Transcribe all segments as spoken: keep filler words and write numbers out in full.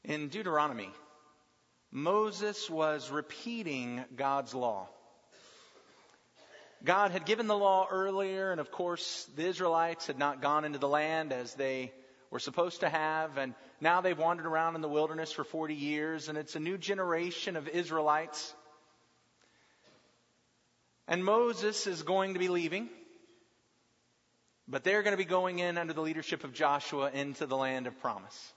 In Deuteronomy, Moses was repeating God's law. God had given the law earlier, and of course the Israelites had not gone into the land as they were supposed to have, and now they've wandered around in the wilderness for forty years, and it's a new generation of Israelites. And Moses is going to be leaving, but they're going to be going in under the leadership of Joshua into the land of promise.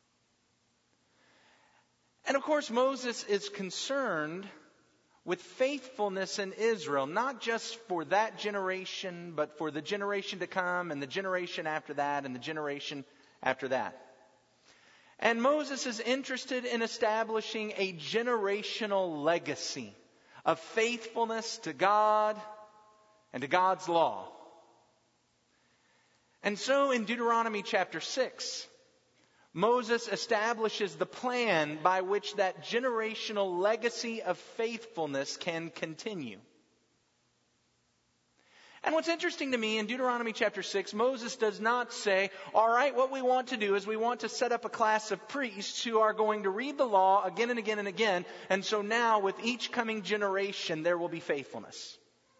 And of course, Moses is concerned with faithfulness in Israel, not just for that generation, but for the generation to come and the generation after that and the generation after that. And Moses is interested in establishing a generational legacy of faithfulness to God and to God's law. And so in Deuteronomy chapter six, Moses establishes the plan by which that generational legacy of faithfulness can continue. And what's interesting to me in Deuteronomy chapter six, Moses does not say, all right, what we want to do is we want to set up a class of priests who are going to read the law again and again and again. And so now with each coming generation, there will be faithfulness.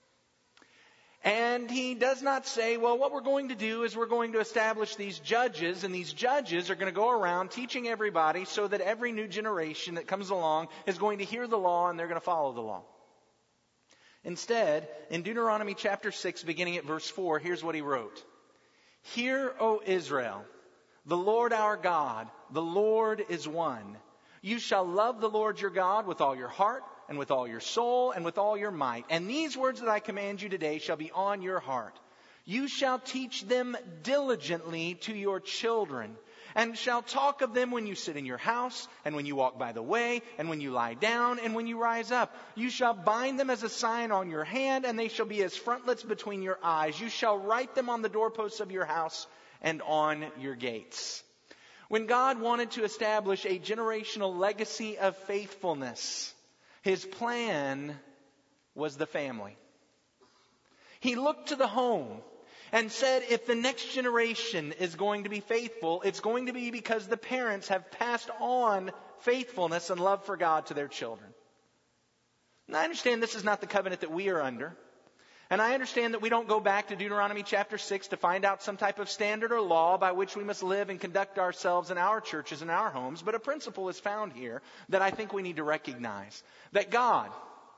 And he does not say, well, what we're going to do is we're going to establish these judges, and these judges are going to go around teaching everybody so that every new generation that comes along is going to hear the law and they're going to follow the law. Instead, in Deuteronomy chapter six, beginning at verse four, here's what he wrote. Hear, O Israel, the Lord our God, the Lord is one. You shall love the Lord your God with all your heart, and with all your soul, and with all your might. And these words that I command you today shall be on your heart. You shall teach them diligently to your children, and shall talk of them when you sit in your house, and when you walk by the way, and when you lie down, and when you rise up. You shall bind them as a sign on your hand, and they shall be as frontlets between your eyes. You shall write them on the doorposts of your house and on your gates. When God wanted to establish a generational legacy of faithfulness, His plan was the family. He looked to the home and said, if the next generation is going to be faithful, it's going to be because the parents have passed on faithfulness and love for God to their children. And I understand this is not the covenant that we are under. And I understand that we don't go back to Deuteronomy chapter six to find out some type of standard or law by which we must live and conduct ourselves in our churches and our homes. But a principle is found here that I think we need to recognize. That God,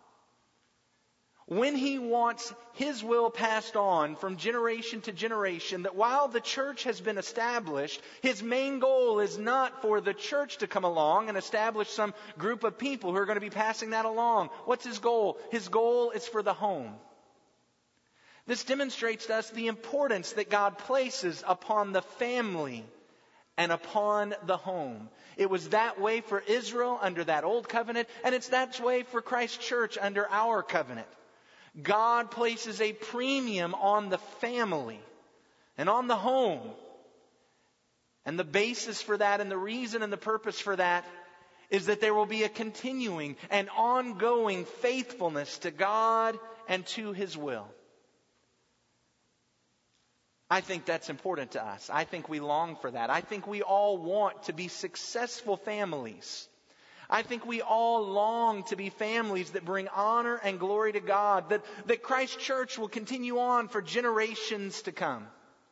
when He wants His will passed on from generation to generation, that while the church has been established, His main goal is not for the church to come along and establish some group of people who are going to be passing that along. What's His goal? His goal is for the home. This demonstrates to us the importance that God places upon the family and upon the home. It was that way for Israel under that old covenant, and it's that way for Christ's church under our covenant. God places a premium on the family and on the home. And the basis for that and the reason and the purpose for that is that there will be a continuing and ongoing faithfulness to God and to His will. I think that's important to us. I think we long for that. I think we all want to be successful families. I think we all long to be families that bring honor and glory to God, that, that Christ's church will continue on for generations to come.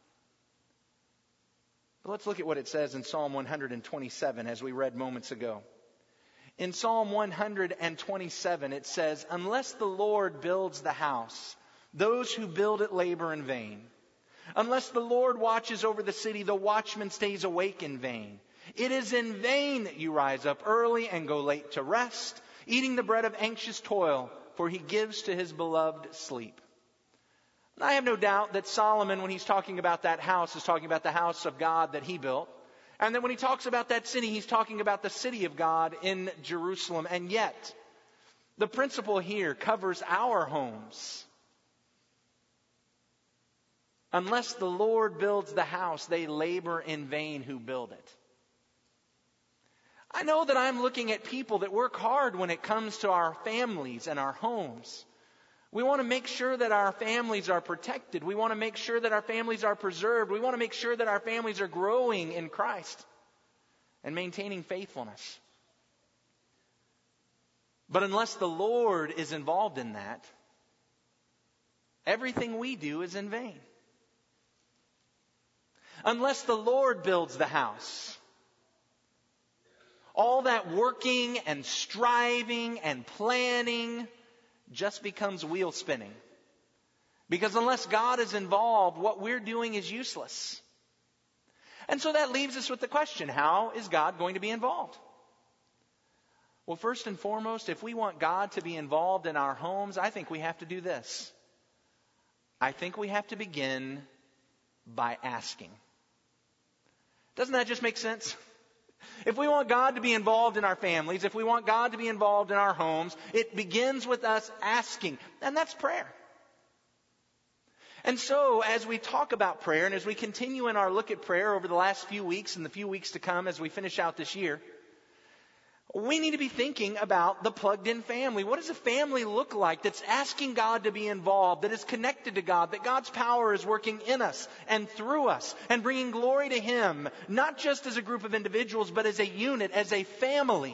But let's look at what it says in Psalm one twenty-seven as we read moments ago. In Psalm one twenty-seven it says, unless the Lord builds the house, those who build it labor in vain. Unless the Lord watches over the city, the watchman stays awake in vain. It is in vain that you rise up early and go late to rest, eating the bread of anxious toil, for He gives to His beloved sleep. And I have no doubt that Solomon, when he's talking about that house, is talking about the house of God that he built. And then when he talks about that city, he's talking about the city of God in Jerusalem. And yet, the principle here covers our homes. Unless the Lord builds the house, they labor in vain who build it. I know that I'm looking at people that work hard when it comes to our families and our homes. We want to make sure that our families are protected. We want to make sure that our families are preserved. We want to make sure that our families are growing in Christ. and maintaining faithfulness. But unless the Lord is involved in that, everything we do is in vain. Unless the Lord builds the house, all that working and striving and planning just becomes wheel spinning. Because unless God is involved, what we're doing is useless. And so that leaves us with the question, how is God going to be involved? Well, first and foremost, if we want God to be involved in our homes, I think we have to do this. I think we have to begin by asking. Doesn't that just make sense? If we want God to be involved in our families, if we want God to be involved in our homes, it begins with us asking. And that's prayer. And so, as we talk about prayer, and as we continue in our look at prayer over the last few weeks and the few weeks to come as we finish out this year, we need to be thinking about the plugged-in family. What does a family look like that's asking God to be involved, that is connected to God, that God's power is working in us and through us and bringing glory to Him, not just as a group of individuals, but as a unit, as a family?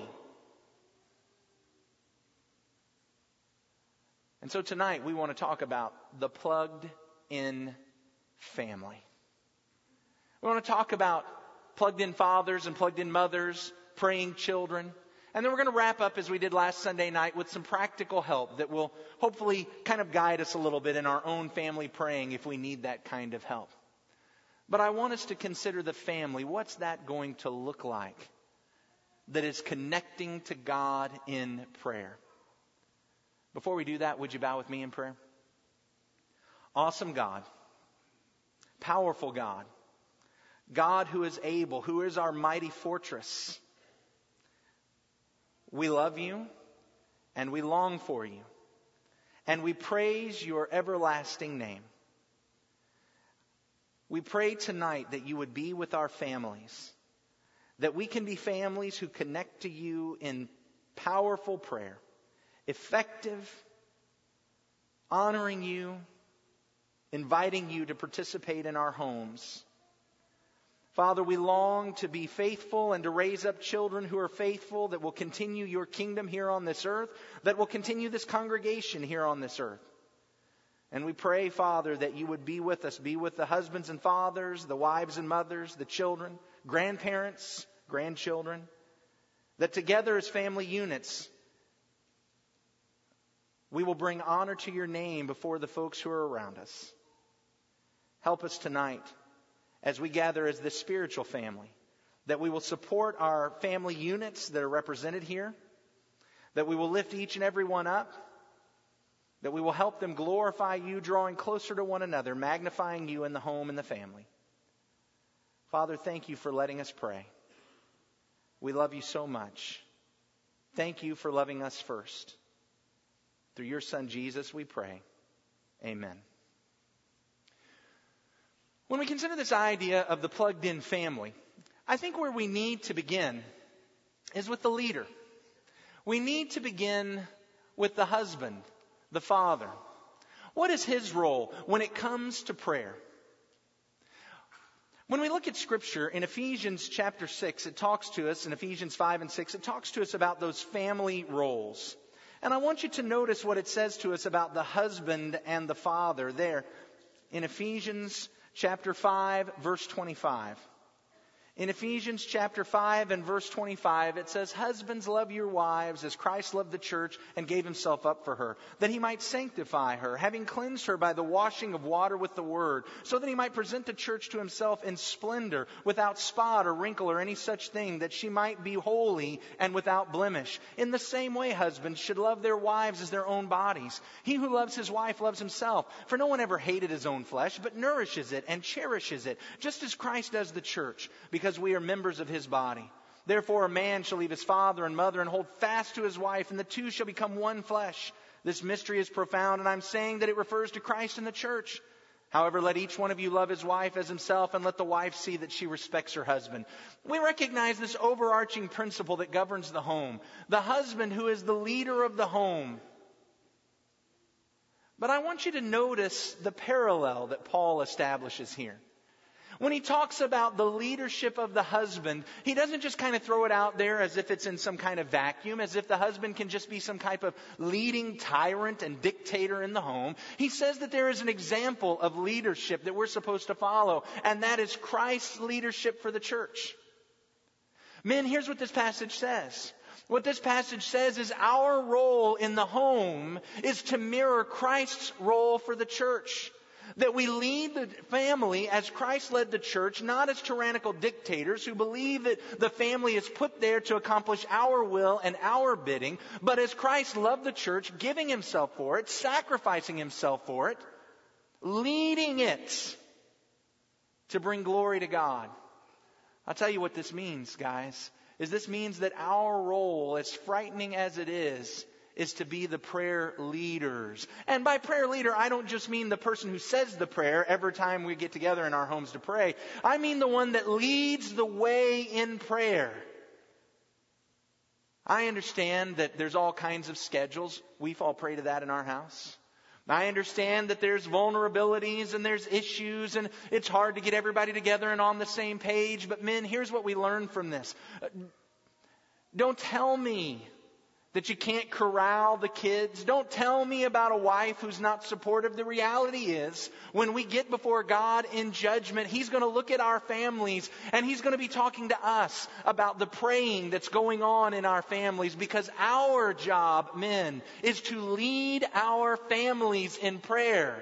And so tonight we want to talk about the plugged-in family. We want to talk about plugged-in fathers and plugged-in mothers, praying children. And then we're going to wrap up, as we did last Sunday night, with some practical help that will hopefully kind of guide us a little bit in our own family praying if we need that kind of help. But I want us to consider the family. What's that going to look like that is connecting to God in prayer? Before we do that, would you bow with me in prayer? Awesome God, powerful God, God who is able, who is our mighty fortress. We love you and we long for you. And we praise your everlasting name. We pray tonight that you would be with our families. That we can be families who connect to you in powerful prayer. Effective, honoring you, inviting you to participate in our homes. Father, we long to be faithful and to raise up children who are faithful, that will continue your kingdom here on this earth, that will continue this congregation here on this earth. And we pray, Father, that you would be with us, be with the husbands and fathers, the wives and mothers, the children, grandparents, grandchildren, that together as family units, we will bring honor to your name before the folks who are around us. Help us tonight, as we gather as this spiritual family, that we will support our family units that are represented here, that we will lift each and every one up, that we will help them glorify you, drawing closer to one another, magnifying you in the home and the family. Father, thank you for letting us pray. We love you so much. Thank you for loving us first. Through your Son, Jesus, we pray. Amen. When we consider this idea of the plugged-in family, I think where we need to begin is with the leader. We need to begin with the husband, the father. What is his role when it comes to prayer? When we look at Scripture in Ephesians chapter six, it talks to us, in Ephesians five and six, it talks to us about those family roles. And I want you to notice what it says to us about the husband and the father there in Ephesians chapter five, verse twenty-five. In Ephesians chapter five and verse twenty-five, it says, "Husbands, love your wives as Christ loved the church and gave himself up for her, that he might sanctify her, having cleansed her by the washing of water with the word, so that he might present the church to himself in splendor, without spot or wrinkle or any such thing, that she might be holy and without blemish. In the same way, husbands should love their wives as their own bodies. He who loves his wife loves himself. For no one ever hated his own flesh, but nourishes it and cherishes it, just as Christ does the church, because because we are members of his body. Therefore a man shall leave his father and mother and hold fast to his wife, and the two shall become one flesh. This mystery is profound, and I'm saying that it refers to Christ and the church. However, let each one of you love his wife as himself, and let the wife see that she respects her husband." We recognize this overarching principle that governs the home. The husband who is the leader of the home. But I want you to notice the parallel that Paul establishes here. When he talks about the leadership of the husband, he doesn't just kind of throw it out there as if it's in some kind of vacuum, as if the husband can just be some type of leading tyrant and dictator in the home. He says that there is an example of leadership that we're supposed to follow, and that is Christ's leadership for the church. Men, here's what this passage says. What this passage says is our role in the home is to mirror Christ's role for the church. That we lead the family as Christ led the church, not as tyrannical dictators who believe that the family is put there to accomplish our will and our bidding, but as Christ loved the church, giving himself for it, sacrificing himself for it, leading it to bring glory to God. I'll tell you what this means, guys, is this means that our role, as frightening as it is, is to be the prayer leaders. And by prayer leader, I don't just mean the person who says the prayer every time we get together in our homes to pray. I mean the one that leads the way in prayer. I understand that there's all kinds of schedules. We all pray to that in our house. I understand that there's vulnerabilities and there's issues and it's hard to get everybody together and on the same page. But men, here's what we learn from this. Don't tell me that you can't corral the kids. Don't tell me about a wife who's not supportive. The reality is, when we get before God in judgment, He's going to look at our families and He's going to be talking to us about the praying that's going on in our families, because our job, men, is to lead our families in prayer.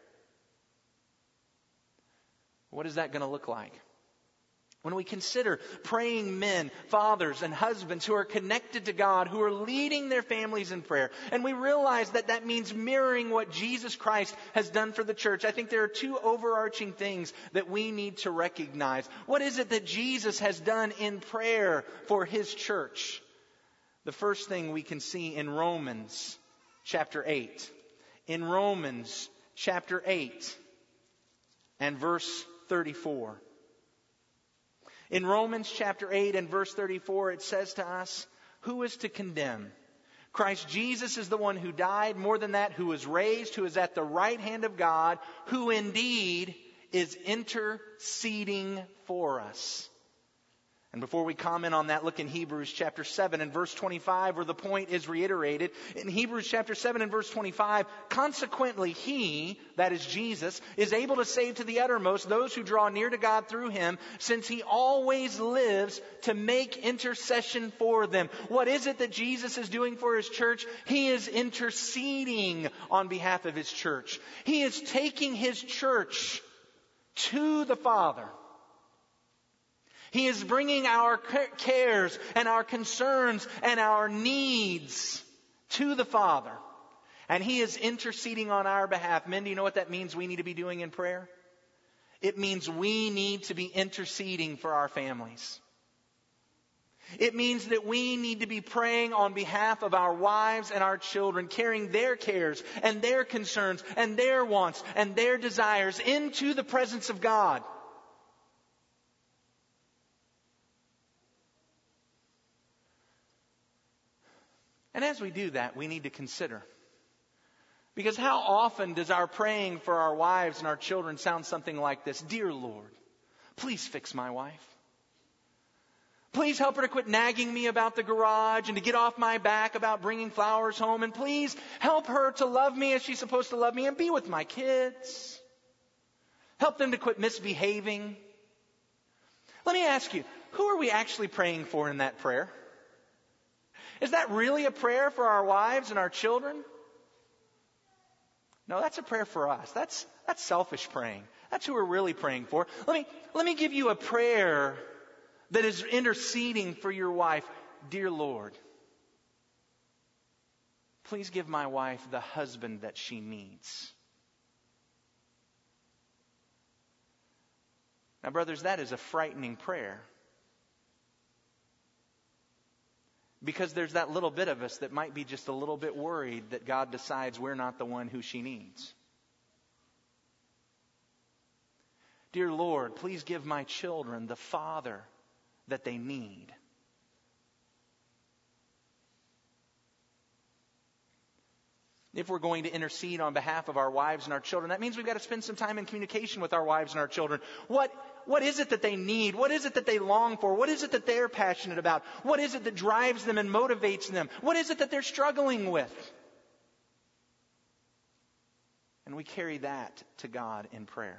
What is that going to look like? When we consider praying men, fathers, and husbands who are connected to God, who are leading their families in prayer, and we realize that that means mirroring what Jesus Christ has done for the church, I think there are two overarching things that we need to recognize. What is it that Jesus has done in prayer for His church? The first thing we can see in Romans chapter eight. In Romans chapter eight and verse thirty-four. In Romans chapter eight and verse thirty-four, it says to us, who is to condemn? Christ Jesus is the one who died, more than that, who was raised, who is at the right hand of God, who indeed is interceding for us. And before we comment on that, look in Hebrews chapter seven and verse twenty-five, where the point is reiterated. In Hebrews chapter seven and verse twenty-five, consequently He, that is Jesus, is able to save to the uttermost those who draw near to God through Him, since He always lives to make intercession for them. What is it that Jesus is doing for His church? He is interceding on behalf of His church. He is taking His church to the Father. He is bringing our cares and our concerns and our needs to the Father. And He is interceding on our behalf. Men, do you know what that means we need to be doing in prayer? It means we need to be interceding for our families. It means that we need to be praying on behalf of our wives and our children, carrying their cares and their concerns and their wants and their desires into the presence of God. And as we do that, we need to consider. Because how often does our praying for our wives and our children sound something like this? Dear Lord, please fix my wife. Please help her to quit nagging me about the garage and to get off my back about bringing flowers home. And please help her to love me as she's supposed to love me and be with my kids. Help them to quit misbehaving. Let me ask you, who are we actually praying for in that prayer? Is that really a prayer for our wives and our children? No, that's a prayer for us. That's that's selfish praying. That's who we're really praying for. Let me let me give you a prayer that is interceding for your wife. Dear Lord, please give my wife the husband that she needs. Now, brothers, that is a frightening prayer. Because there's that little bit of us that might be just a little bit worried that God decides we're not the one who she needs. Dear Lord, please give my children the father that they need. If we're going to intercede on behalf of our wives and our children, that means we've got to spend some time in communication with our wives and our children. What, what is it that they need? What is it that they long for? What is it that they're passionate about? What is it that drives them and motivates them? What is it that they're struggling with? And we carry that to God in prayer.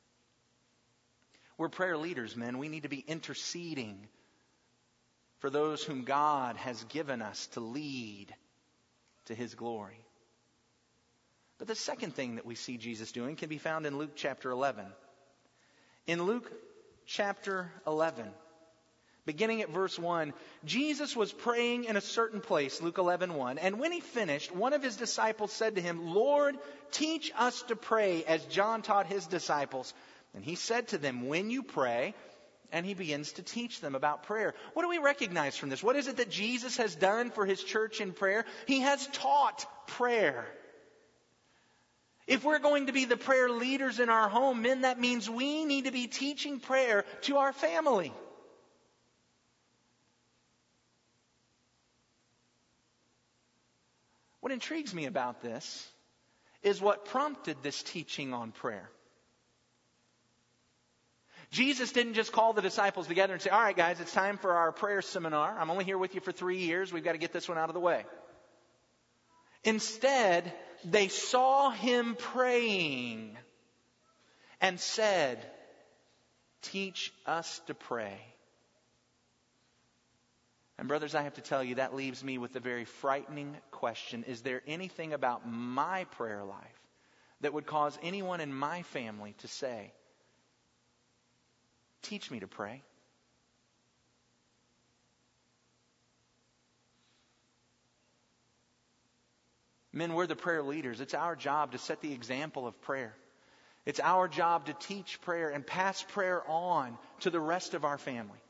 We're prayer leaders, men. We need to be interceding for those whom God has given us to lead to His glory. But the second thing that we see Jesus doing can be found in Luke chapter eleven. In Luke chapter eleven, beginning at verse one, Jesus was praying in a certain place, Luke eleven one, and when He finished, one of His disciples said to Him, "Lord, teach us to pray as John taught his disciples." And He said to them, "When you pray," and He begins to teach them about prayer. What do we recognize from this? What is it that Jesus has done for His church in prayer? He has taught prayer. If we're going to be the prayer leaders in our home, men, that means we need to be teaching prayer to our family. What intrigues me about this is what prompted this teaching on prayer. Jesus didn't just call the disciples together and say, "All right, guys, it's time for our prayer seminar. I'm only here with you for three years. We've got to get this one out of the way." Instead, they saw Him praying and said, "Teach us to pray." And brothers, I have to tell you, that leaves me with a very frightening question. Is there anything about my prayer life that would cause anyone in my family to say, "Teach me to pray"? Men, we're the prayer leaders. It's our job to set the example of prayer. It's our job to teach prayer and pass prayer on to the rest of our family.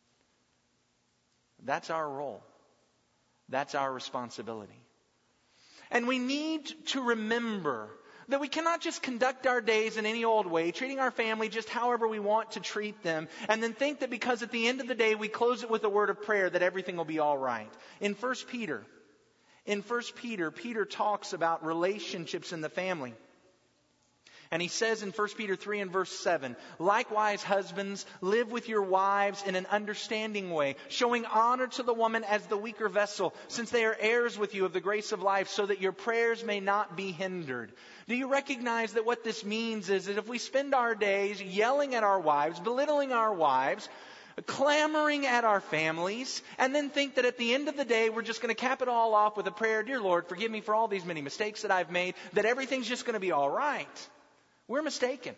That's our role. That's our responsibility. And we need to remember that we cannot just conduct our days in any old way, treating our family just however we want to treat them, and then think that because at the end of the day we close it with a word of prayer that everything will be all right. In First Peter, in First Peter, Peter talks about relationships in the family. And he says in First Peter three and verse seven, "Likewise, husbands, live with your wives in an understanding way, showing honor to the woman as the weaker vessel, since they are heirs with you of the grace of life, so that your prayers may not be hindered." Do you recognize that what this means is that if we spend our days yelling at our wives, belittling our wives, clamoring at our families, and then think that at the end of the day we're just going to cap it all off with a prayer, "Dear Lord, forgive me for all these many mistakes that I've made," that everything's just going to be all right, we're mistaken.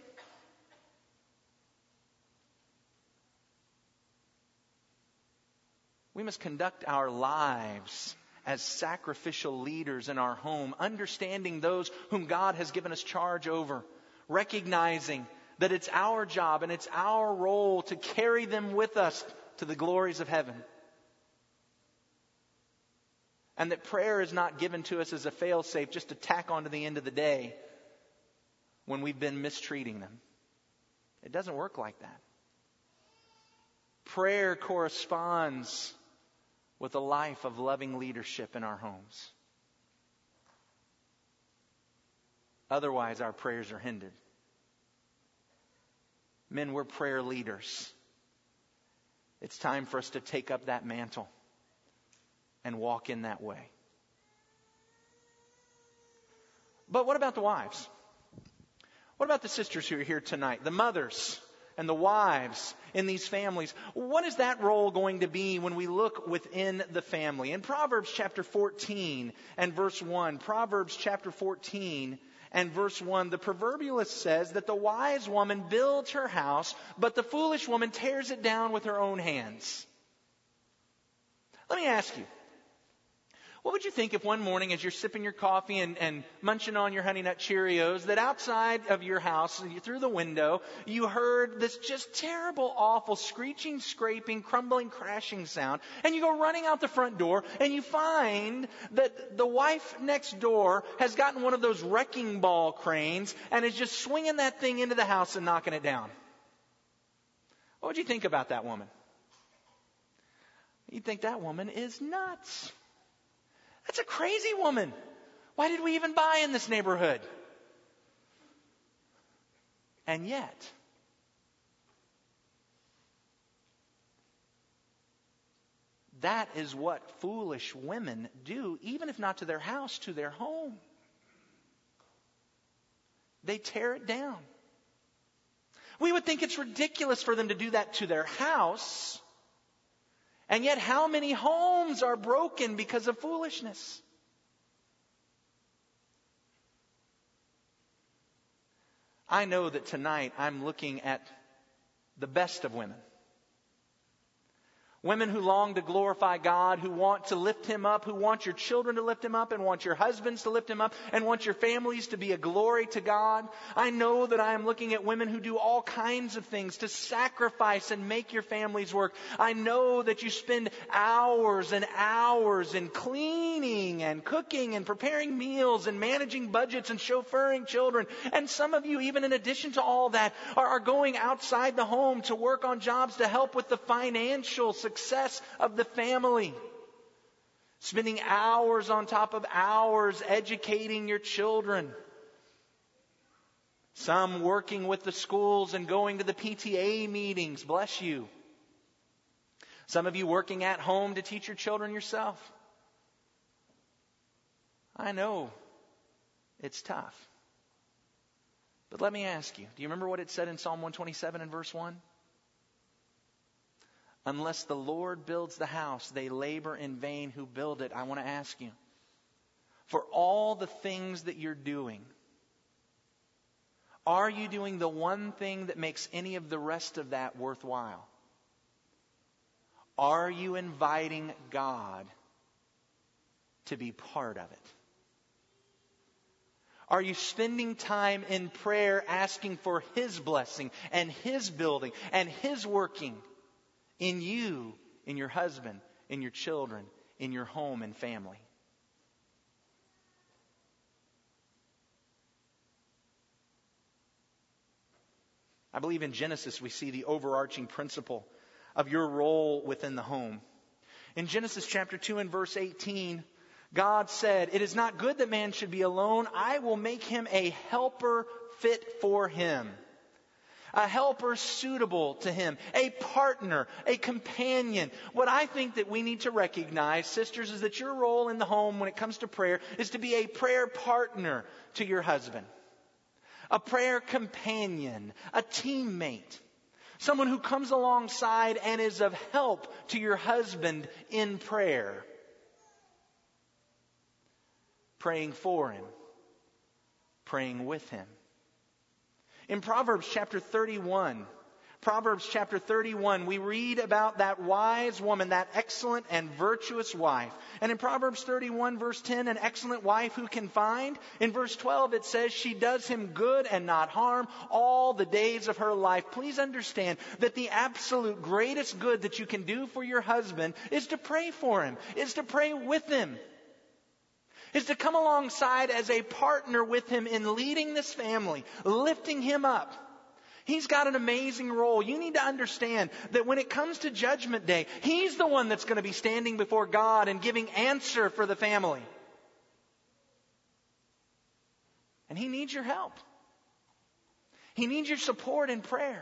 We must conduct our lives as sacrificial leaders in our home, understanding those whom God has given us charge over, recognizing that it's our job and it's our role to carry them with us to the glories of heaven. And that prayer is not given to us as a fail-safe just to tack on to the end of the day when we've been mistreating them. It doesn't work like that. Prayer corresponds with a life of loving leadership in our homes. Otherwise, our prayers are hindered. Men, we're prayer leaders. It's time for us to take up that mantle and walk in that way. But what about the wives? What about the sisters who are here tonight? The mothers and the wives in these families. What is that role going to be when we look within the family? In Proverbs chapter fourteen and verse one, Proverbs chapter fourteen and verse one, the proverbialist says that the wise woman builds her house, but the foolish woman tears it down with her own hands. Let me ask you, what would you think if one morning as you're sipping your coffee and, and munching on your Honey Nut Cheerios, that outside of your house, through the window, you heard this just terrible, awful, screeching, scraping, crumbling, crashing sound, and you go running out the front door, and you find that the wife next door has gotten one of those wrecking ball cranes and is just swinging that thing into the house and knocking it down? What would you think about that woman? You'd think that woman is nuts. That's a crazy woman. Why did we even buy in this neighborhood? And yet, that is what foolish women do, even if not to their house, to their home. They tear it down. We would think it's ridiculous for them to do that to their house. And yet, how many homes are broken because of foolishness? I know that tonight I'm looking at the best of women. Women who long to glorify God, who want to lift Him up, who want your children to lift Him up, and want your husbands to lift Him up, and want your families to be a glory to God. I know that I am looking at women who do all kinds of things to sacrifice and make your families work. I know that you spend hours and hours in cleaning and cooking and preparing meals and managing budgets and chauffeuring children. And some of you, even in addition to all that, are, are going outside the home to work on jobs to help with the financial success success of the family. Spending hours on top of hours educating your children. Some working with the schools and going to the P T A meetings. Bless you. Some of you working at home to teach your children yourself. I know it's tough. But let me ask you, do you remember what it said in Psalm one twenty-seven and verse one? Unless the Lord builds the house, they labor in vain who build it. I want to ask you, for all the things that you're doing, are you doing the one thing that makes any of the rest of that worthwhile? Are you inviting God to be part of it? Are you spending time in prayer asking for His blessing and His building and His working in you, in your husband, in your children, in your home and family? I believe in Genesis we see the overarching principle of your role within the home. In Genesis chapter two and verse eighteen, God said, "It is not good that man should be alone. I will make him a helper fit for him." A helper suitable to him, a partner, a companion. What I think that we need to recognize, sisters, is that your role in the home when it comes to prayer is to be a prayer partner to your husband. A prayer companion, a teammate. Someone who comes alongside and is of help to your husband in prayer. Praying for him. Praying with him. In Proverbs chapter thirty-one, Proverbs chapter thirty-one, we read about that wise woman, that excellent and virtuous wife. And in Proverbs thirty-one verse ten, an excellent wife who can find? In verse twelve it says, she does him good and not harm all the days of her life. Please understand that the absolute greatest good that you can do for your husband is to pray for him, is to pray with him. Is to come alongside as a partner with him in leading this family, lifting him up. He's got an amazing role. You need to understand that when it comes to Judgment Day, he's the one that's going to be standing before God and giving answer for the family. And he needs your help. He needs your support in prayer.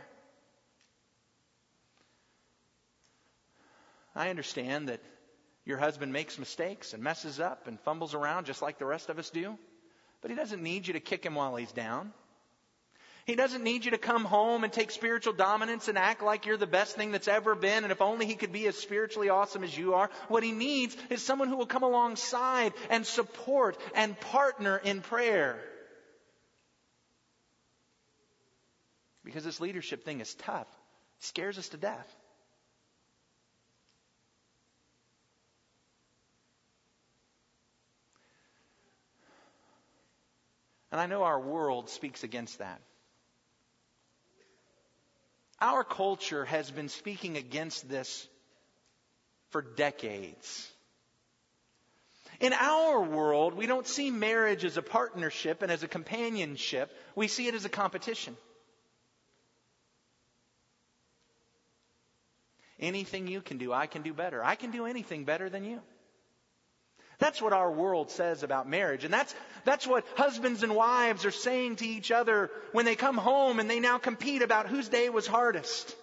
I understand that your husband makes mistakes and messes up and fumbles around just like the rest of us do. But he doesn't need you to kick him while he's down. He doesn't need you to come home and take spiritual dominance and act like you're the best thing that's ever been. And if only he could be as spiritually awesome as you are. What he needs is someone who will come alongside and support and partner in prayer. Because this leadership thing is tough. It scares us to death. And I know our world speaks against that. Our culture has been speaking against this for decades. In our world, we don't see marriage as a partnership and as a companionship. We see it as a competition. Anything you can do, I can do better. I can do anything better than you. That's what our world says about marriage. And that's, that's what husbands and wives are saying to each other when they come home and they now compete about whose day was hardest.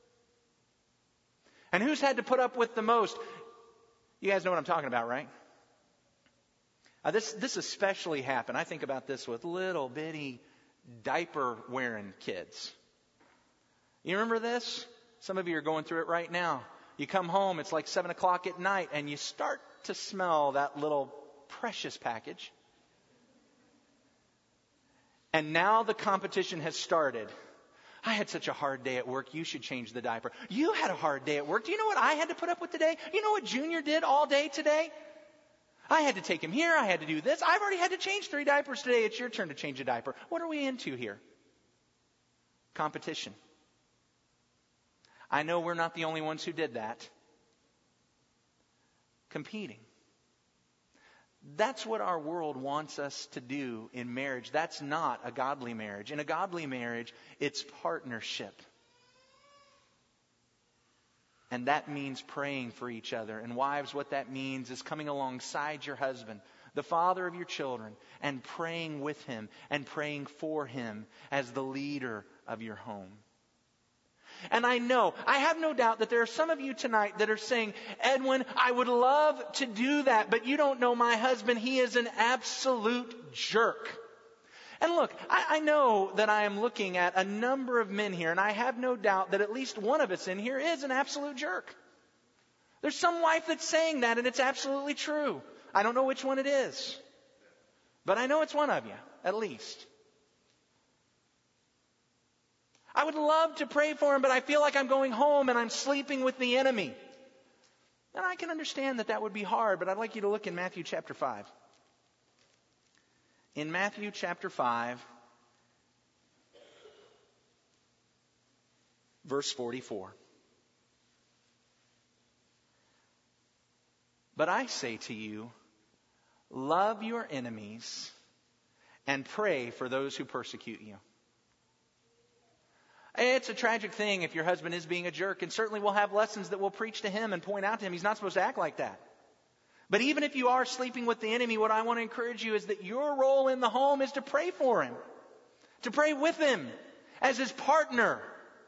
And who's had to put up with the most. You guys know what I'm talking about, right? Uh, this, this especially happened. I think about this with little bitty diaper wearing kids. You remember this? Some of you are going through it right now. You come home, it's like seven o'clock at night, and you start to smell that little precious package. And now the competition has started. I had such a hard day at work. You should change the diaper. You had a hard day at work. Do you know what I had to put up with today? You know what Junior did all day today? I had to take him here. I had to do this. I've already had to change three diapers today. It's your turn to change a diaper. What are we into here? Competition. I know we're not the only ones who did that. Competing. That's what our world wants us to do in marriage. That's not a godly marriage. In a godly marriage, it's partnership. And that means praying for each other. And wives, what that means is coming alongside your husband, the father of your children, and praying with him and praying for him as the leader of your home. And I know, I have no doubt that there are some of you tonight that are saying, Edwin, I would love to do that, but you don't know my husband. He is an absolute jerk. And look, I, I know that I am looking at a number of men here, and I have no doubt that at least one of us in here is an absolute jerk. There's some wife that's saying that, and it's absolutely true. I don't know which one it is, but I know it's one of you, at least. I would love to pray for him, but I feel like I'm going home and I'm sleeping with the enemy. And I can understand that that would be hard, but I'd like you to look in Matthew chapter five. In Matthew chapter five, verse forty-four. But I say to you, love your enemies and pray for those who persecute you. It's a tragic thing if your husband is being a jerk, and certainly we'll have lessons that we'll preach to him and point out to him. He's not supposed to act like that. But even if you are sleeping with the enemy, what I want to encourage you is that your role in the home is to pray for him, to pray with him as his partner.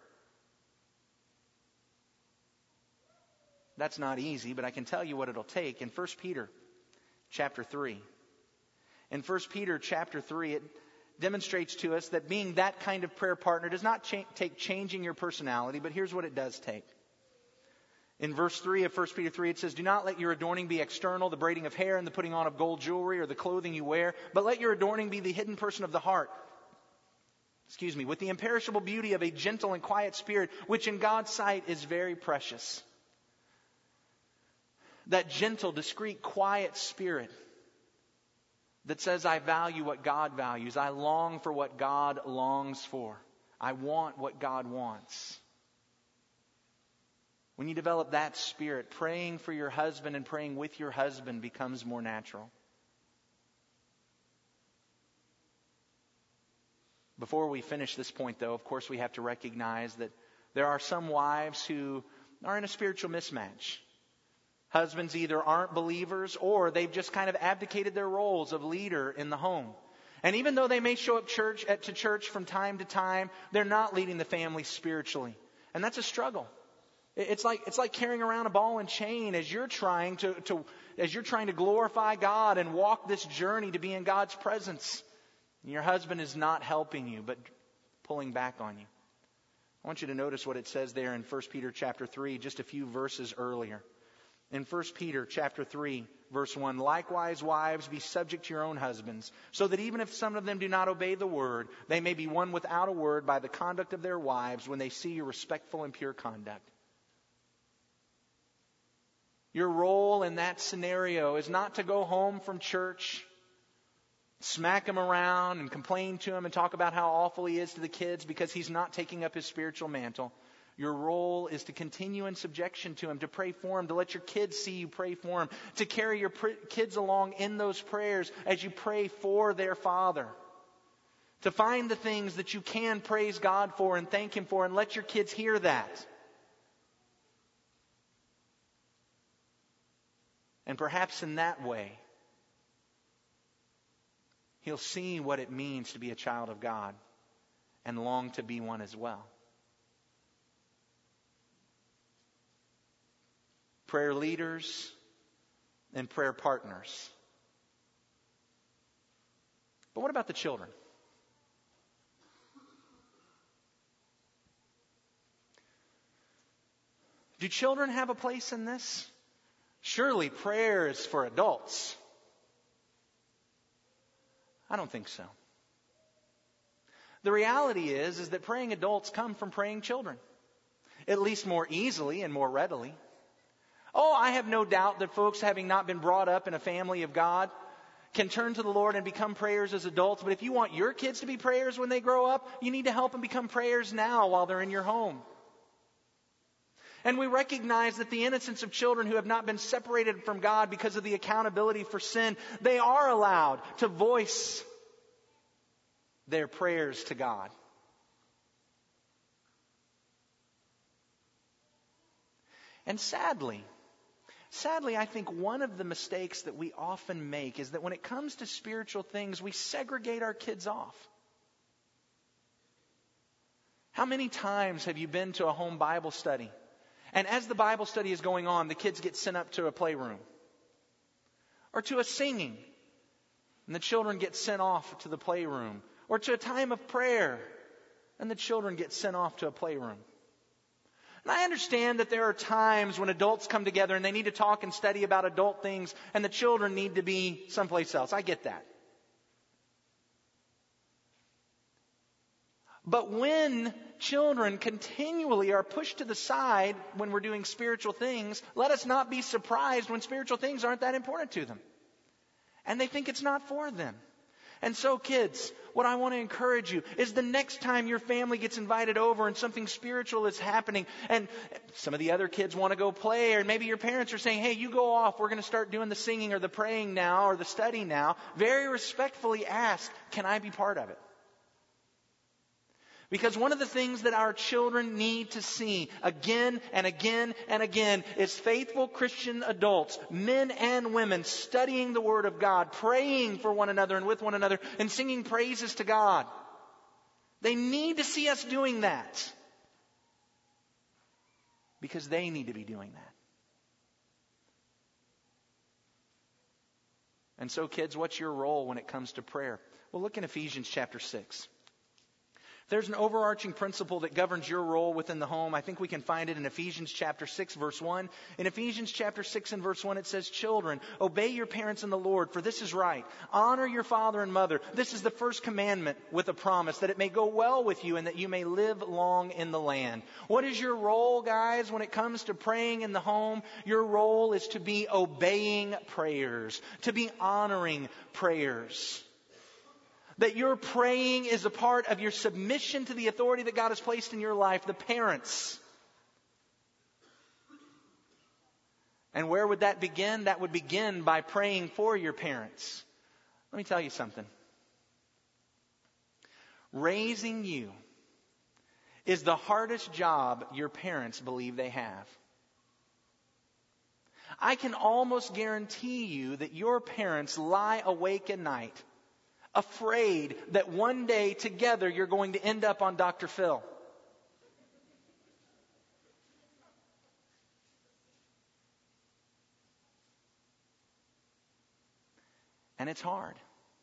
That's not easy, but I can tell you what it'll take. In First Peter chapter three, in First Peter chapter three, it demonstrates to us that being that kind of prayer partner does not cha- take changing your personality, but here's what it does take. In verse three of First Peter three, it says, do not let your adorning be external, the braiding of hair and the putting on of gold jewelry or the clothing you wear, but let your adorning be the hidden person of the heart. Excuse me, with the imperishable beauty of a gentle and quiet spirit, which in God's sight is very precious. That gentle, discreet, quiet spirit that says, I value what God values. I long for what God longs for. I want what God wants. When you develop that spirit, praying for your husband and praying with your husband becomes more natural. Before we finish this point, though, of course, we have to recognize that there are some wives who are in a spiritual mismatch. Husbands either aren't believers or they've just kind of abdicated their roles of leader in the home. And even though they may show up church at, to church from time to time, they're not leading the family spiritually. And that's a struggle. It's like it's like carrying around a ball and chain as you're trying to, to as you're trying to glorify God and walk this journey to be in God's presence. And your husband is not helping you, but pulling back on you. I want you to notice what it says there in First Peter chapter three, just a few verses earlier. In First Peter chapter three, verse one, likewise, wives, be subject to your own husbands, so that even if some of them do not obey the word, they may be won without a word by the conduct of their wives when they see your respectful and pure conduct. Your role in that scenario is not to go home from church, smack him around and complain to him and talk about how awful he is to the kids because he's not taking up his spiritual mantle. Your role is to continue in subjection to him, to pray for him, to let your kids see you pray for him, to carry your pr- kids along in those prayers as you pray for their father. To find the things that you can praise God for and thank him for and let your kids hear that. And perhaps in that way, he'll see what it means to be a child of God and long to be one as well. Prayer leaders and prayer partners. But what about the children? Do children have a place in this? Surely prayer is for adults. I don't think so. The reality is, is that praying adults come from praying children. At least more easily and more readily. Oh, I have no doubt that folks, having not been brought up in a family of God, can turn to the Lord and become prayers as adults. But if you want your kids to be prayers when they grow up, you need to help them become prayers now while they're in your home. And we recognize that the innocence of children who have not been separated from God because of the accountability for sin, they are allowed to voice their prayers to God. And sadly, sadly, I think one of the mistakes that we often make is that when it comes to spiritual things, we segregate our kids off. How many times have you been to a home Bible study? And as the Bible study is going on, the kids get sent up to a playroom or to a singing, and the children get sent off to the playroom, or to a time of prayer, and the children get sent off to a playroom. And I understand that there are times when adults come together and they need to talk and study about adult things, and the children need to be someplace else. I get that. But when children continually are pushed to the side when we're doing spiritual things, let us not be surprised when spiritual things aren't that important to them. And they think it's not for them. And so, kids, what I want to encourage you is the next time your family gets invited over and something spiritual is happening, and some of the other kids want to go play, or maybe your parents are saying, hey, you go off, we're going to start doing the singing or the praying now or the study now, very respectfully ask, can I be part of it? Because one of the things that our children need to see again and again and again is faithful Christian adults, men and women, studying the Word of God, praying for one another and with one another, and singing praises to God. They need to see us doing that. Because they need to be doing that. And so, kids, what's your role when it comes to prayer? Well, look in Ephesians chapter six. There's an overarching principle that governs your role within the home. I think we can find it in Ephesians chapter six, verse one. In Ephesians chapter six and verse one, it says, children, obey your parents in the Lord, for this is right. Honor your father and mother. This is the first commandment with a promise, that it may go well with you and that you may live long in the land. What is your role, guys, when it comes to praying in the home? Your role is to be obeying prayers, to be honoring prayers. That your praying is a part of your submission to the authority that God has placed in your life, the parents. And where would that begin? That would begin by praying for your parents. Let me tell you something. Raising you is the hardest job your parents believe they have. I can almost guarantee you that your parents lie awake at night afraid that one day together you're going to end up on Doctor Phil. And it's hard.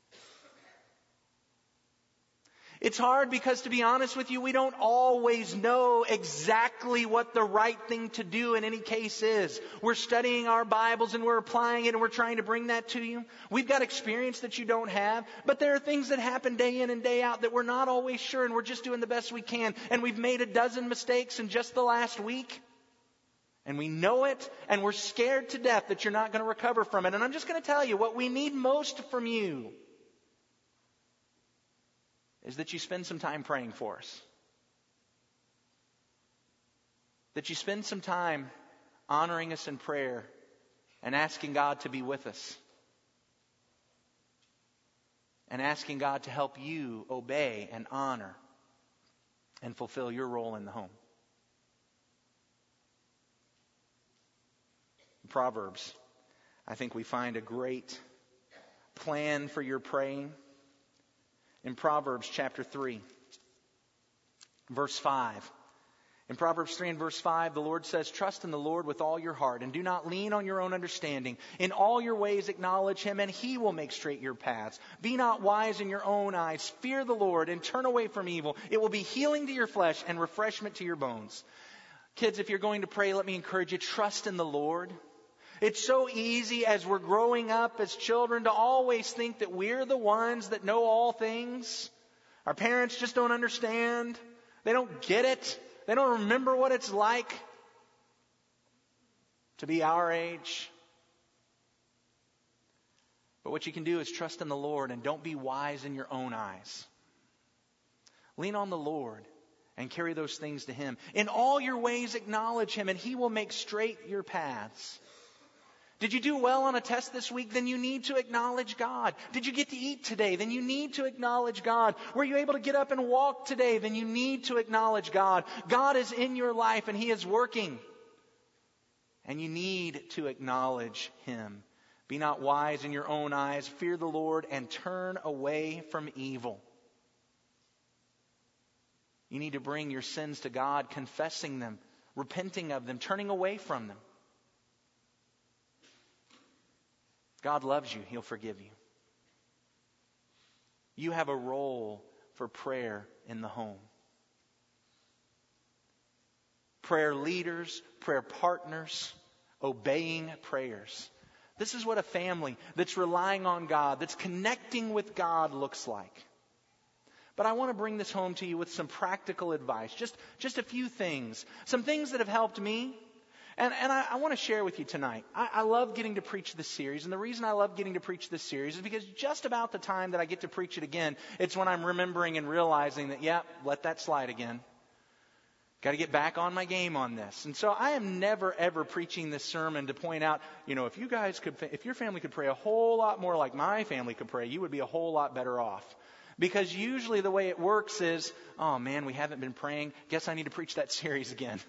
It's hard because, to be honest with you, we don't always know exactly what the right thing to do in any case is. We're studying our Bibles and we're applying it and we're trying to bring that to you. We've got experience that you don't have, but there are things that happen day in and day out that we're not always sure, and we're just doing the best we can. And we've made a dozen mistakes in just the last week. And we know it, and we're scared to death that you're not going to recover from it. And I'm just going to tell you, what we need most from you is that you spend some time praying for us. That you spend some time honoring us in prayer and asking God to be with us. And asking God to help you obey and honor and fulfill your role in the home. Proverbs. I think we find a great plan for your praying in Proverbs chapter three, verse five. In Proverbs three and verse five, the Lord says, trust in the Lord with all your heart and do not lean on your own understanding. In all your ways acknowledge Him and He will make straight your paths. Be not wise in your own eyes. Fear the Lord and turn away from evil. It will be healing to your flesh and refreshment to your bones. Kids, if you're going to pray, let me encourage you, trust in the Lord. It's so easy as we're growing up as children to always think that we're the ones that know all things. Our parents just don't understand. They don't get it. They don't remember what it's like to be our age. But what you can do is trust in the Lord and don't be wise in your own eyes. Lean on the Lord and carry those things to Him. In all your ways acknowledge Him and He will make straight your paths. Did you do well on a test this week? Then you need to acknowledge God. Did you get to eat today? Then you need to acknowledge God. Were you able to get up and walk today? Then you need to acknowledge God. God is in your life and He is working. And you need to acknowledge Him. Be not wise in your own eyes. Fear the Lord and turn away from evil. You need to bring your sins to God, confessing them, repenting of them, turning away from them. God loves you. He'll forgive you. You have a role for prayer in the home. Prayer leaders, prayer partners, obeying prayers. This is what a family that's relying on God, that's connecting with God looks like. But I want to bring this home to you with some practical advice. Just, just a few things. Some things that have helped me. And, and I, I want to share with you tonight. I, I love getting to preach this series. And the reason I love getting to preach this series is because just about the time that I get to preach it again, it's when I'm remembering and realizing that, yeah, let that slide again. Got to get back on my game on this. And so I am never, ever preaching this sermon to point out, you know, if you guys could, if your family could pray a whole lot more like my family could pray, you would be a whole lot better off. Because usually the way it works is, oh man, we haven't been praying. Guess I need to preach that series again.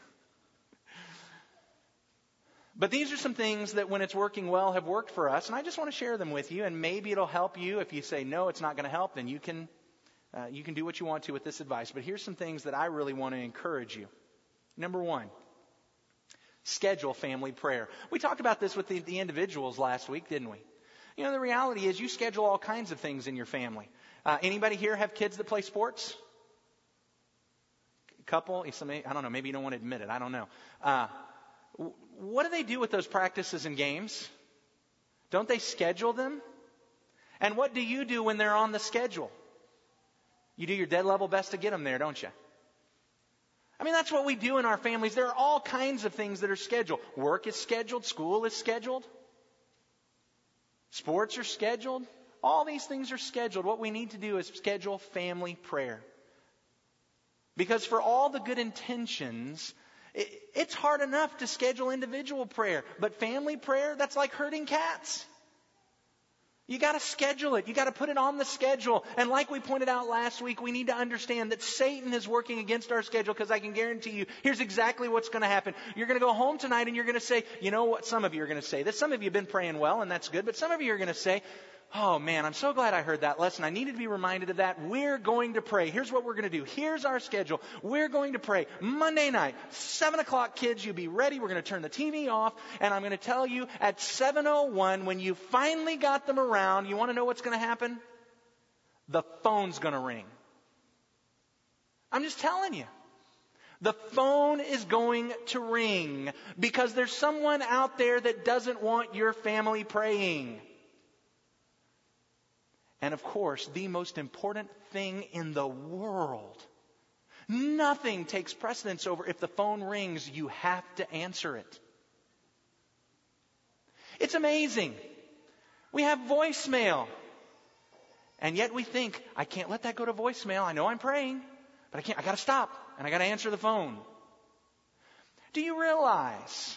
But these are some things that when it's working well have worked for us. And I just want to share them with you. And maybe it'll help you. If you say, no, it's not going to help, then you can uh, you can do what you want to with this advice. But here's some things that I really want to encourage you. Number one, schedule family prayer. We talked about this with the, the individuals last week, didn't we? You know, the reality is you schedule all kinds of things in your family. Uh, anybody here have kids that play sports? A couple? Somebody, I don't know. Maybe you don't want to admit it. I don't know. Uh, What do they do with those practices and games? Don't they schedule them? And what do you do when they're on the schedule? You do your dead level best to get them there, don't you? I mean, that's what we do in our families. There are all kinds of things that are scheduled. Work is scheduled. School is scheduled. Sports are scheduled. All these things are scheduled. What we need to do is schedule family prayer. Because for all the good intentions, it's hard enough to schedule individual prayer, but family prayer, that's like herding cats. You got to schedule it. You got to put it on the schedule. And like we pointed out last week, we need to understand that Satan is working against our schedule, because I can guarantee you, here's exactly what's going to happen. You're going to go home tonight and you're going to say, you know what? Some of you are going to say this. Some of you have been praying well, and that's good. But some of you are going to say, oh man, I'm so glad I heard that lesson. I needed to be reminded of that. We're going to pray. Here's what we're going to do. Here's our schedule. We're going to pray Monday night, seven o'clock, kids, you be ready. We're going to turn the T V off. And I'm going to tell you at seven oh one, when you finally got them around, you want to know what's going to happen? The phone's going to ring. I'm just telling you. The phone is going to ring because there's someone out there that doesn't want your family praying. And of course, the most important thing in the world, nothing takes precedence over if the phone rings, you have to answer it. It's amazing. We have voicemail. And yet we think, I can't let that go to voicemail. I know I'm praying, but I can't. I got to stop and I got to answer the phone. Do you realize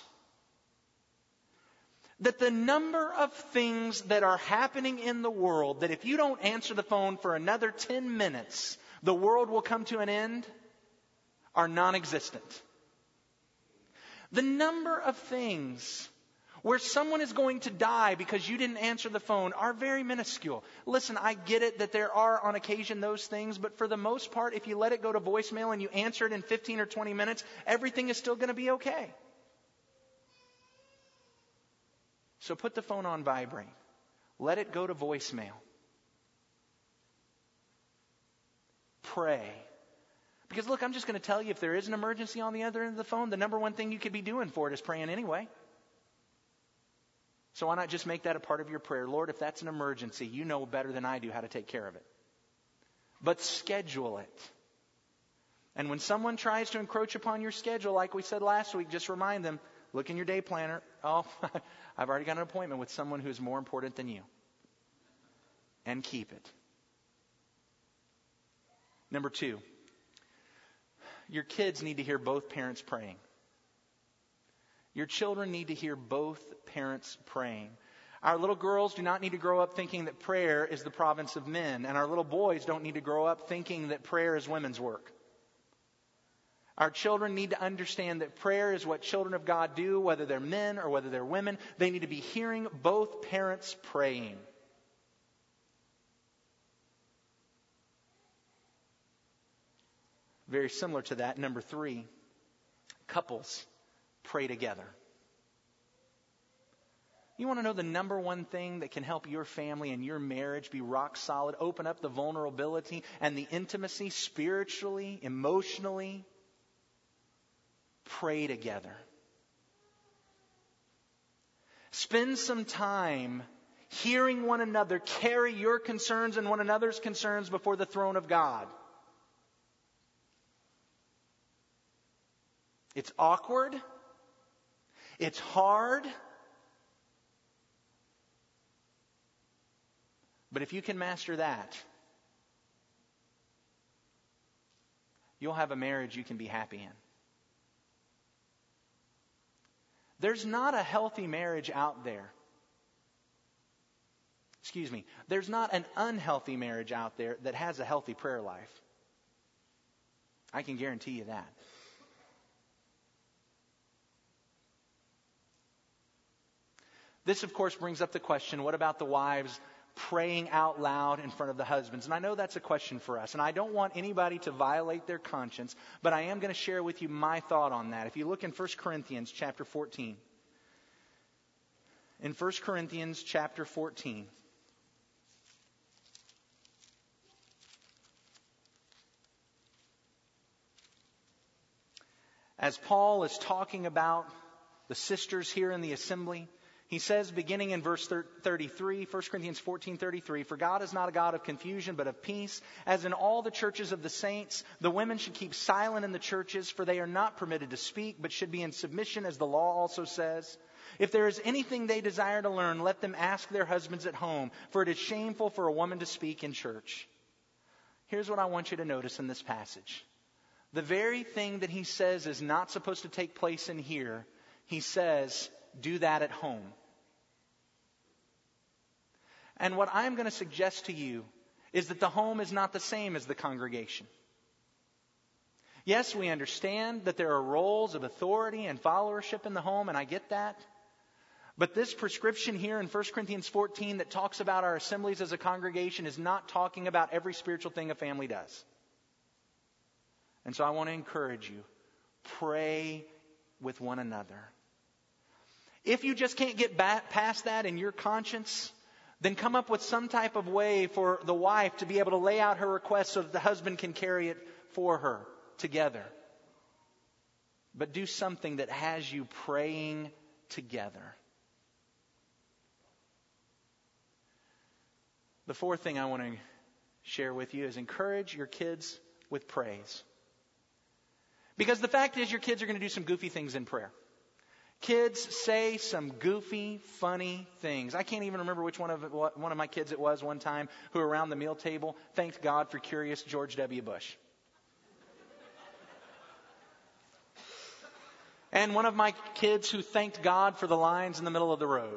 that the number of things that are happening in the world, that if you don't answer the phone for another ten minutes, the world will come to an end, are non-existent? The number of things where someone is going to die because you didn't answer the phone are very minuscule. Listen, I get it that there are on occasion those things, but for the most part, if you let it go to voicemail and you answer it in fifteen or twenty minutes, everything is still going to be okay. So put the phone on vibrate. Let it go to voicemail. Pray. Because look, I'm just going to tell you, if there is an emergency on the other end of the phone, the number one thing you could be doing for it is praying anyway. So why not just make that a part of your prayer? Lord, if that's an emergency, you know better than I do how to take care of it. But schedule it. And when someone tries to encroach upon your schedule, like we said last week, just remind them, look in your day planner. Oh, I've already got an appointment with someone who's more important than you. And keep it. Number two, your kids need to hear both parents praying. Your children need to hear both parents praying. Our little girls do not need to grow up thinking that prayer is the province of men. And our little boys don't need to grow up thinking that prayer is women's work. Our children need to understand that prayer is what children of God do, whether they're men or whether they're women. They need to be hearing both parents praying. Very similar to that, number three, couples pray together. You want to know the number one thing that can help your family and your marriage be rock solid, open up the vulnerability and the intimacy spiritually, emotionally? Pray together. Spend some time hearing one another carry your concerns and one another's concerns before the throne of God. It's awkward. It's hard. But if you can master that, you'll have a marriage you can be happy in. There's not a healthy marriage out there. Excuse me. There's not an unhealthy marriage out there that has a healthy prayer life. I can guarantee you that. This, of course, brings up the question, what about the wives praying out loud in front of the husbands? And I know that's a question for us. And I don't want anybody to violate their conscience, but I am going to share with you my thought on that. If you look in First Corinthians chapter fourteen. In First Corinthians chapter fourteen. As Paul is talking about the sisters here in the assembly, he says, beginning in verse thirty-three, First Corinthians fourteen thirty-three, "For God is not a God of confusion, but of peace. As in all the churches of the saints, the women should keep silent in the churches, for they are not permitted to speak, but should be in submission, as the law also says. If there is anything they desire to learn, let them ask their husbands at home, for it is shameful for a woman to speak in church." Here's what I want you to notice in this passage. The very thing that he says is not supposed to take place in here, he says, do that at home. And what I'm going to suggest to you is that the home is not the same as the congregation. Yes, we understand that there are roles of authority and followership in the home, and I get that. But this prescription here in First Corinthians fourteen that talks about our assemblies as a congregation is not talking about every spiritual thing a family does. And so I want to encourage you, pray with one another. If you just can't get back past that in your conscience, then come up with some type of way for the wife to be able to lay out her request so that the husband can carry it for her together. But do something that has you praying together. The fourth thing I want to share with you is encourage your kids with praise. Because the fact is, your kids are going to do some goofy things in prayer. Kids say some goofy, funny things. I can't even remember which one of it, one of my kids it was one time who around the meal table thanked God for curious George W. Bush. And one of my kids who thanked God for the lines in the middle of the road.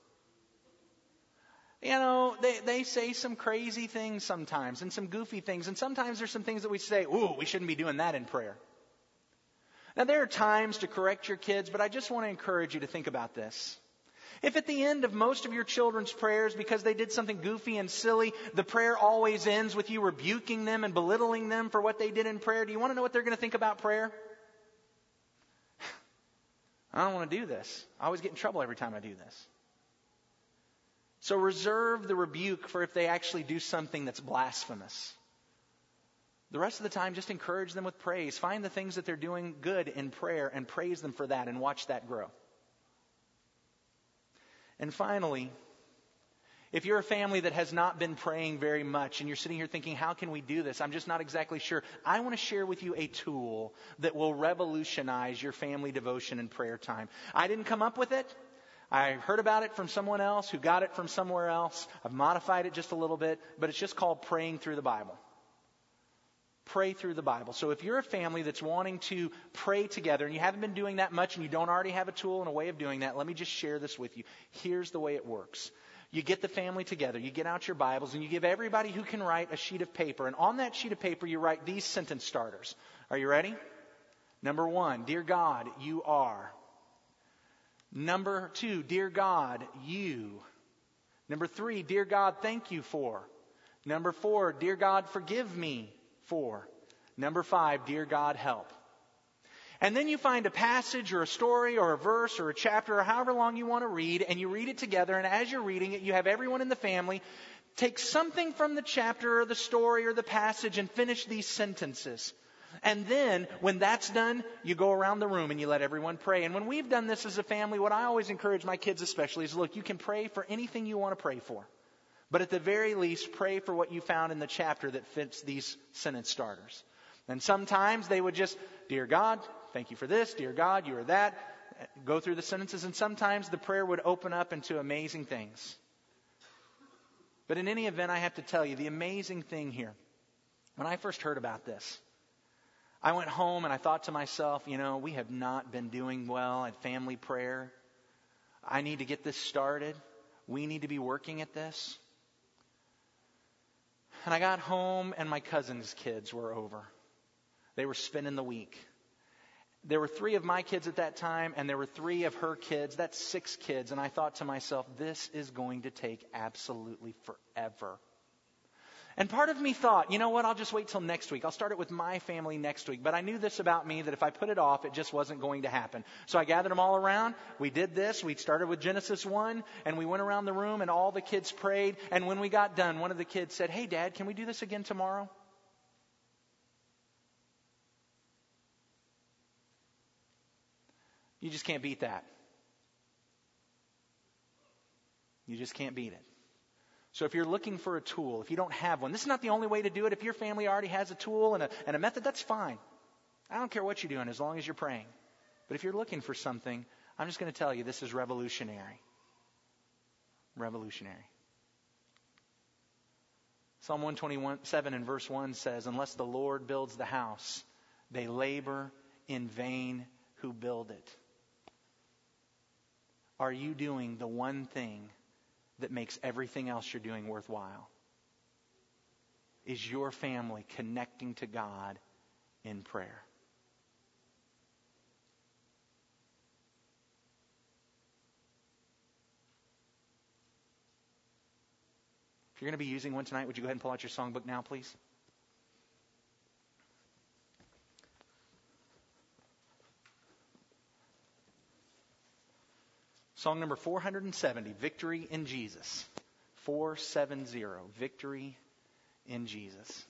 You know, they, they say some crazy things sometimes and some goofy things. And sometimes there's some things that we say, ooh, we shouldn't be doing that in prayer. Now, there are times to correct your kids, but I just want to encourage you to think about this. If at the end of most of your children's prayers, because they did something goofy and silly, the prayer always ends with you rebuking them and belittling them for what they did in prayer, do you want to know what they're going to think about prayer? I don't want to do this. I always get in trouble every time I do this. So reserve the rebuke for if they actually do something that's blasphemous. The rest of the time, just encourage them with praise. Find the things that they're doing good in prayer and praise them for that and watch that grow. And finally, if you're a family that has not been praying very much and you're sitting here thinking, how can we do this? I'm just not exactly sure. I want to share with you a tool that will revolutionize your family devotion and prayer time. I didn't come up with it. I heard about it from someone else who got it from somewhere else. I've modified it just a little bit, but it's just called praying through the Bible. Pray through the Bible. So if you're a family that's wanting to pray together and you haven't been doing that much and you don't already have a tool and a way of doing that, let me just share this with you. Here's the way it works. You get the family together, you get out your Bibles, and you give everybody who can write a sheet of paper. And on that sheet of paper, you write these sentence starters. Are you ready? Number one, Dear God, you are. Number two, Dear God, you. Number three, Dear God, thank you for. Number four, Dear God, forgive me for. Number five, Dear God, help. And then you find a passage or a story or a verse or a chapter or however long you want to read, and you read it together. And as you're reading it, you have everyone in the family take something from the chapter or the story or the passage and finish these sentences. And then, when that's done, you go around the room and you let everyone pray. And when we've done this as a family, what I always encourage my kids especially is, look, you can pray for anything you want to pray for. But at the very least, pray for what you found in the chapter that fits these sentence starters. And sometimes they would just, Dear God, thank you for this. Dear God, you are that. Go through the sentences. And sometimes the prayer would open up into amazing things. But in any event, I have to tell you, the amazing thing here, when I first heard about this, I went home and I thought to myself, you know, we have not been doing well at family prayer. I need to get this started. We need to be working at this. And I got home and my cousin's kids were over. They were spending the week. There were three of my kids at that time and there were three of her kids. That's six kids. And I thought to myself, this is going to take absolutely forever. And part of me thought, you know what, I'll just wait till next week. I'll start it with my family next week. But I knew this about me, that if I put it off, it just wasn't going to happen. So I gathered them all around. We did this. We started with Genesis one, and we went around the room, and all the kids prayed. And when we got done, one of the kids said, Hey, Dad, can we do this again tomorrow? You just can't beat that. You just can't beat it. So if you're looking for a tool, if you don't have one, this is not the only way to do it. If your family already has a tool and a, and a method, that's fine. I don't care what you're doing as long as you're praying. But if you're looking for something, I'm just going to tell you this is revolutionary. Revolutionary. Psalm one twenty-seven and verse one says, Unless the Lord builds the house, they labor in vain who build it. Are you doing the one thing that makes everything else you're doing worthwhile? Is your family connecting to God in prayer? If you're going to be using one tonight, would you go ahead and pull out your songbook now, please? Song number four seventy, Victory in Jesus. four seventy, Victory in Jesus.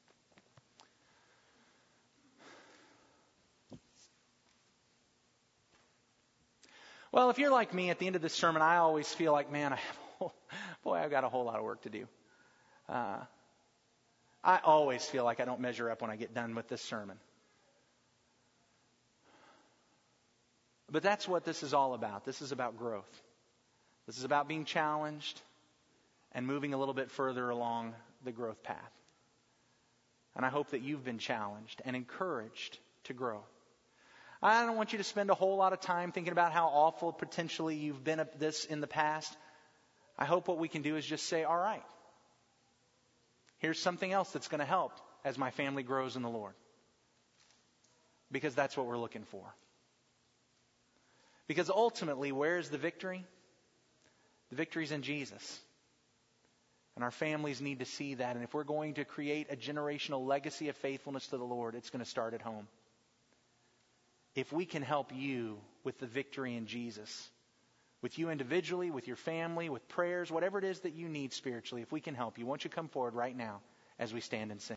Well, if you're like me, at the end of this sermon, I always feel like, man, I have, oh, boy, I've got a whole lot of work to do. Uh, I always feel like I don't measure up when I get done with this sermon. But that's what this is all about. This is about growth. This is about being challenged and moving a little bit further along the growth path. And I hope that you've been challenged and encouraged to grow. I don't want you to spend a whole lot of time thinking about how awful potentially you've been at this in the past. I hope what we can do is just say, all right, here's something else that's going to help as my family grows in the Lord. Because that's what we're looking for. Because ultimately, where is the victory? The victory's in Jesus. And our families need to see that. And if we're going to create a generational legacy of faithfulness to the Lord, it's going to start at home. If we can help you with the victory in Jesus, with you individually, with your family, with prayers, whatever it is that you need spiritually, if we can help you, won't you come forward right now as we stand and sing?